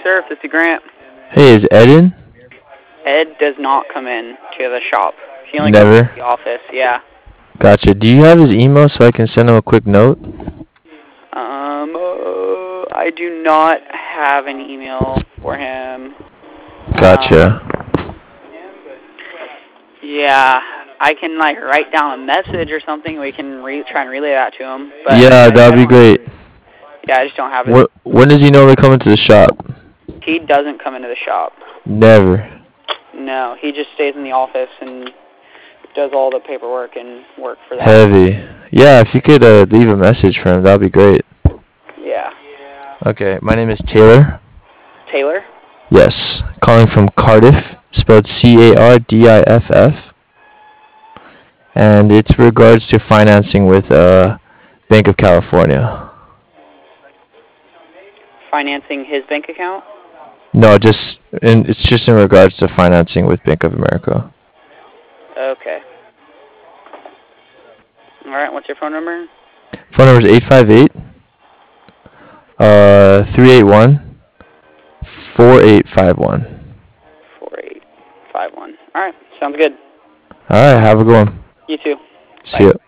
sir. This is Grant. Hey, is Ed in? Ed does not come in to the shop. He only comes to Never. the office. Yeah. Gotcha. Do you have his email so I can send him a quick note? I do not have an email for him. Gotcha. Yeah, I can like write down a message or something. We can try and relay that to him. But Yeah, I that'd be don't. great. Yeah, I just don't have his. When does he normally come into the shop? He doesn't come into the shop. Never. No, he just stays in the office and does all the paperwork and work for that. Heavy. Yeah, if you could leave a message for him, that'd be great. Yeah. Okay, my name is Taylor. Taylor? Yes, calling from Cardiff, spelled Cardiff, and it's regards to financing with Bank of California. Financing his bank account? No, it's just in regards to financing with Bank of America. Okay. All right, what's your phone number? Phone number is 858 381 4851. 4851. All right, sounds good. All right, have a good one. You too. See ya.